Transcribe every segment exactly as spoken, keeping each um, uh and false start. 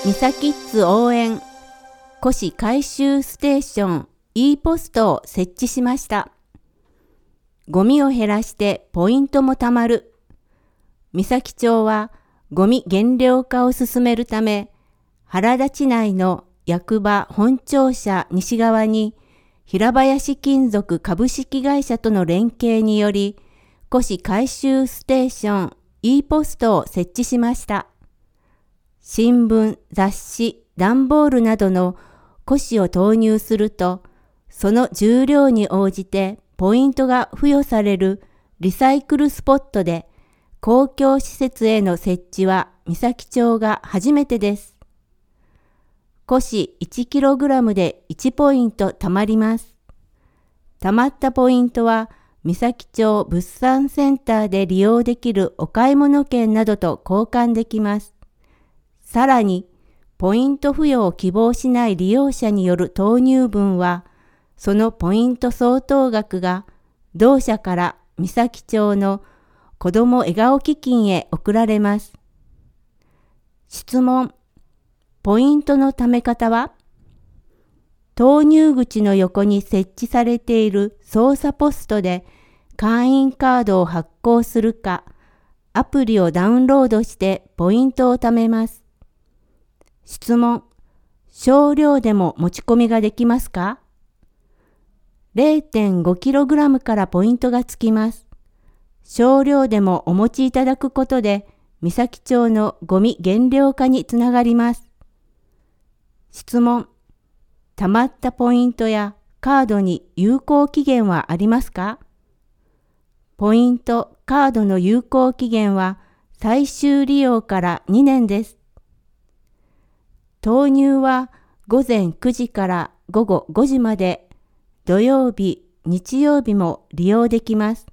ミサキッズ応援古紙回収ステーション E ポストを設置しました。ゴミを減らしてポイントもたまる。三崎町はゴミ減量化を進めるため、原田地内の役場本庁舎西側に平林金属株式会社との連携により、古紙回収ステーション E ポストを設置しました。新聞、雑誌、段ボールなどの古紙を投入すると、その重量に応じてポイントが付与されるリサイクルスポットで、公共施設への設置は三崎町が初めてです。古紙 いちキログラム でいちポイント貯まります。貯まったポイントは三崎町物産センターで利用できるお買い物券などと交換できます。さらに、ポイント付与を希望しない利用者による投入分は、そのポイント相当額が同社から三崎町の子ども笑顔基金へ送られます。質問。ポイントの貯め方は？投入口の横に設置されている操作ポストで会員カードを発行するか、アプリをダウンロードしてポイントを貯めます。質問。少量でも持ち込みができますか？ れいてんごキログラム からポイントがつきます。少量でもお持ちいただくことで、三崎町のゴミ減量化につながります。質問。貯まったポイントやカードに有効期限はありますか？ポイント、カードの有効期限は最終利用からにねんです。投入はごぜんくじからごごごじまで、土曜日、日曜日も利用できます。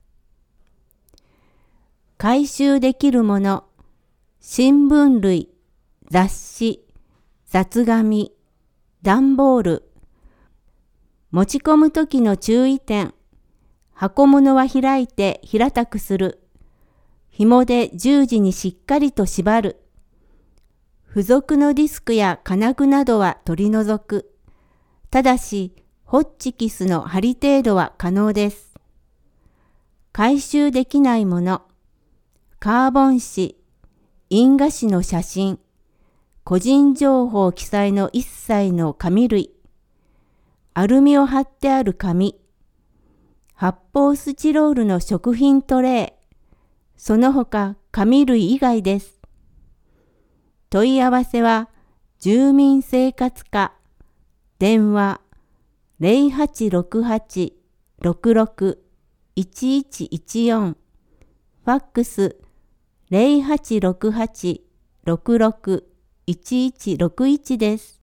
回収できるもの、新聞類、雑誌、雑紙、段ボール。持ち込むときの注意点。箱物は開いて平たくする。紐で十字にしっかりと縛る。付属のディスクや金具などは取り除く。ただし、ホッチキスの針程度は可能です。回収できないもの。カーボン紙、印画紙の写真、個人情報記載の一切の紙類、アルミを貼ってある紙、発泡スチロールの食品トレー、その他紙類以外です。問い合わせは、住民生活課、電話ゼロはちろくはち ろくろく いちいちいちよん、ファックスゼロはちろくはち ろくろく いちいちろくいちです。